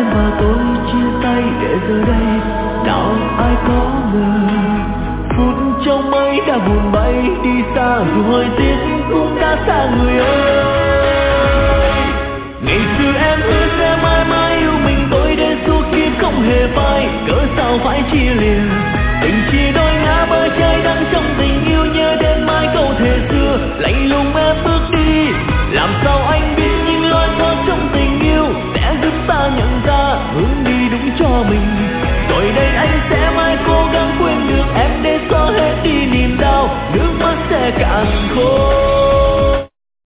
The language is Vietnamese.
em và tôi chia tay để giờ đây nào ai có ngờ phút trong mây đã buồn bay đi xa, dù hơi tiếc cũng đã xa người ơi. Ngày xưa em hứa sẽ mãi mãi yêu mình tôi đến suốt kiếp không hề phai, cớ sao phải chia lìa. Tình chia đôi ngã bờ trái đắng trong tình yêu, nhớ đến mãi câu thề xưa lạnh lùng em bước đi. Làm sao anh biết những lối thoát trong tình yêu sẽ giúp ta nhận ra hướng đi đúng cho mình. Rồi đây anh sẽ mãi cố gắng quên được em để xóa hết đi niềm đau, nước mắt sẽ cạn khô.